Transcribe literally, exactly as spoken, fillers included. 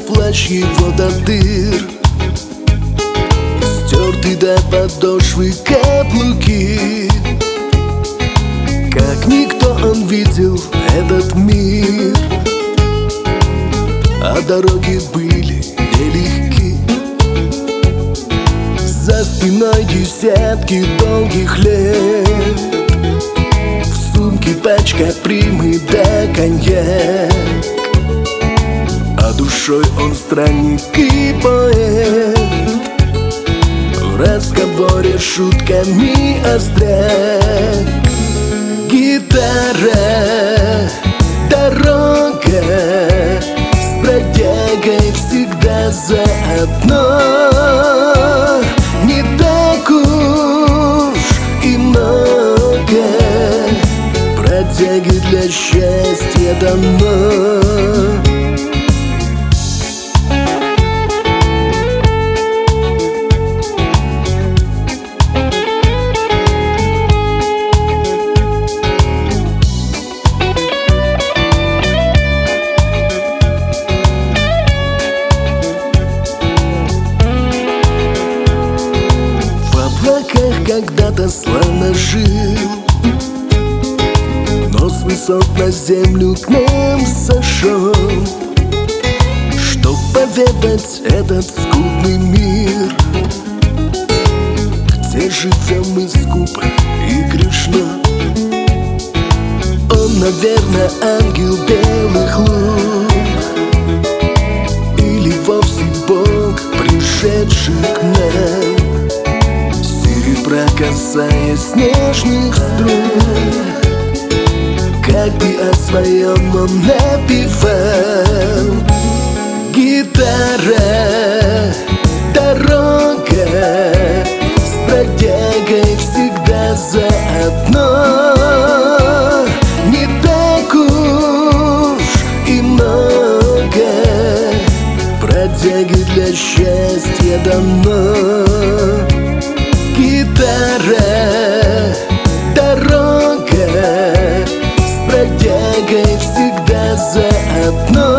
плащ его до дыр, стерты до подошвы каблуки. Как никто он видел этот мир, а дороги были нелегки. За спиной десятки долгих лет, в сумке пачка примы да коньяк, а душой он странник и поэт. В разговоре шутками остряк. Гитара, дорога, с бродягой всегда заодно. Не так уж и много бродяги для счастья дано. Когда-то славно жил, но с высот на землю к нам сошел, чтоб поведать этот скудный мир, где живем мы скупо и грешно. Он, наверное, ангел белых лук, или вовсе Бог, пришедший к нам, касаясь нежных струн. Как бы о своем он напевал. Гитара, дорога, с бродягой всегда заодно. Не так уж и много бродяги для счастья дано. Гитара, дорога, с бродягой всегда заодно.